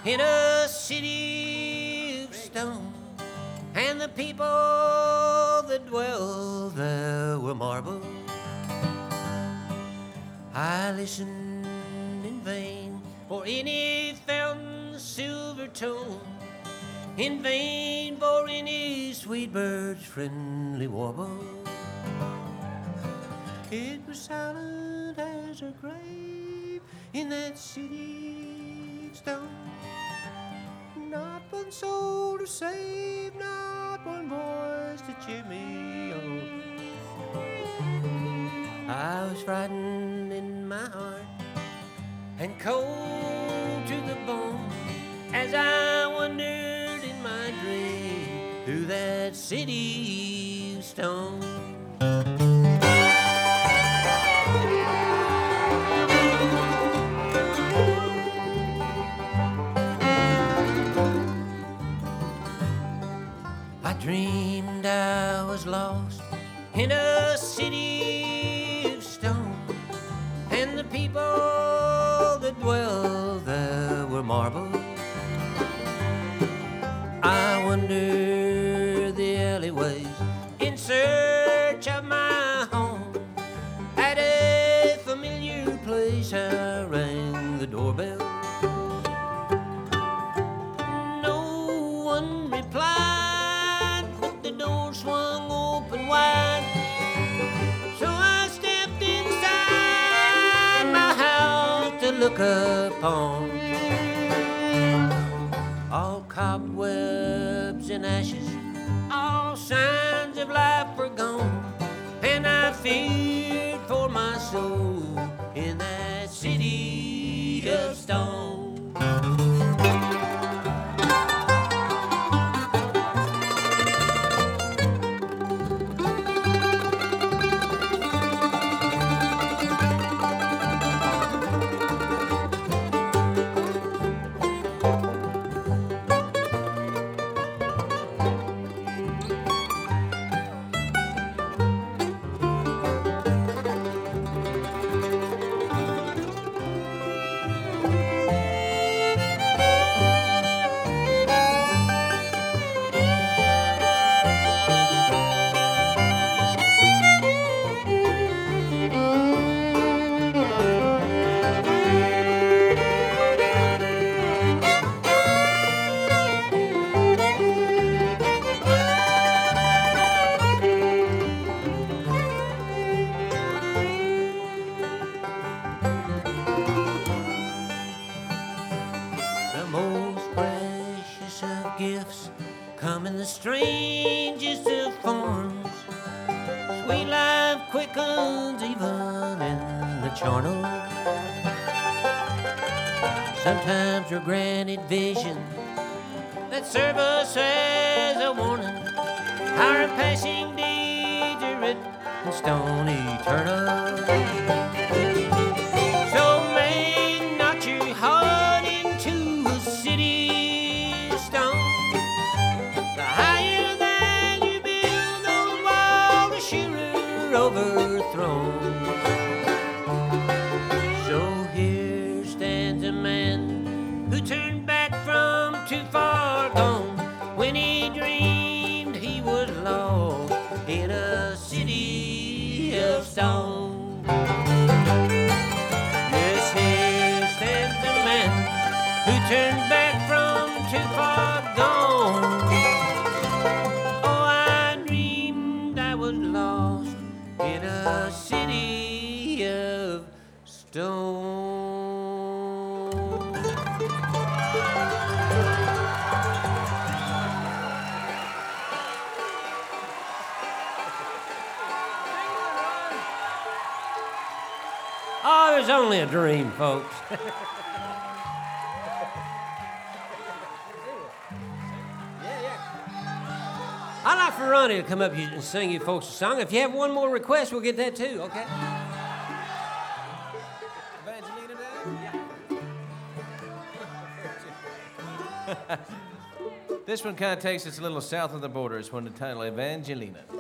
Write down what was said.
in a city of stone, and the people that dwell there were marble. I listened in vain for any fountain silver tone, in vain for any sweet bird's friendly warble. It was silent as a grave in that city of stone. Not one soul to save, not one voice to cheer me on. I was frightened in my heart and cold to the bone as I wandered in my dream through that city of stone. I dreamed I was lost in a city of stone, and the people that dwell there were marble. I wander the alleyways in search of my home. At a familiar place I rang the doorbell. No one replied, but the door swung open wide. So I stepped inside my house to look upon. All cobwebs and ashes, all signs of life were gone, and I feared for my soul in that city of stone. Come in the strangest of forms. Sweet life quickens even in the charnel. Sometimes we're granted vision that serve us as a warning. Our passing deeds are written in stone eternal. So make not your heart into a city of stone. The higher that you build, the wall, the surer overthrown. So here stands a man who turned back from too far gone when he dreamed he was lost in a city of stone. Yes, here stands a man who turned back from too far gone. In a city of stone. Oh, it was only a dream, folks. I'd like for Ronnie to come up and sing you folks a song. If you have one more request, we'll get that too, okay? Evangelina Dad? This one kind of takes us a little south of the border. It's one entitled Evangelina.